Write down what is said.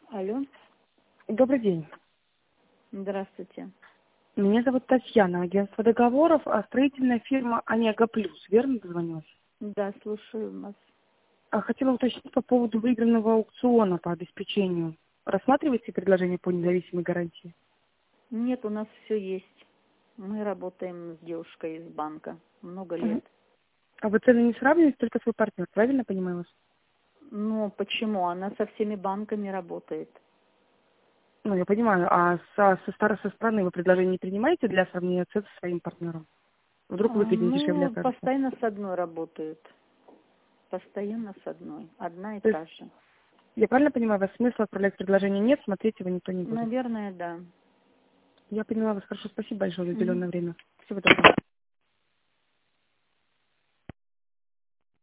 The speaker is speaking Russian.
Алло, Добрый день. здравствуйте. Меня зовут Татьяна, агентство договоров, а строительная фирма «Онега Плюс». Верно дозвонилась? Да, слушаю вас. Хотела уточнить по поводу выигранного аукциона по обеспечению. Рассматриваете предложение по независимой гарантии? Нет, у нас все есть. Мы работаем с девушкой из банка много лет. Мгм. А вы цены не сравниваете, только свой партнер, правильно понимаю вас? Но почему? Она со всеми банками работает. Ну, я понимаю. А со стороны вы предложение не принимаете для сравнения цен со своим партнером? Вдруг выгоднее дешевле Ну, окажется? постоянно с одной работают. Постоянно с одной. Одна и То есть, та же. я правильно понимаю, вас смысла отправлять предложение нет, смотреть его никто не будет? Наверное, да. Я поняла вас. Хорошо, спасибо большое за Мгм. уделенное время. Всего доброго.